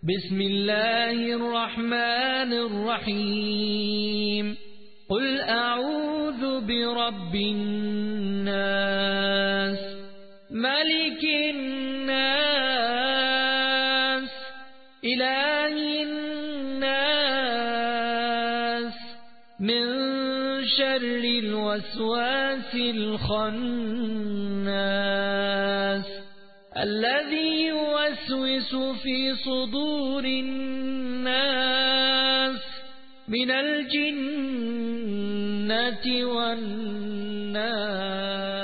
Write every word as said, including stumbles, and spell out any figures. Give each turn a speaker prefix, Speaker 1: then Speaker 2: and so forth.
Speaker 1: بسم الله الرحمن الرحيم قل أعوذ برب الناس ملك الناس إله الناس من شر الوسواس الخناس الذي يوسوس في صدور الناس من الجنة والناس.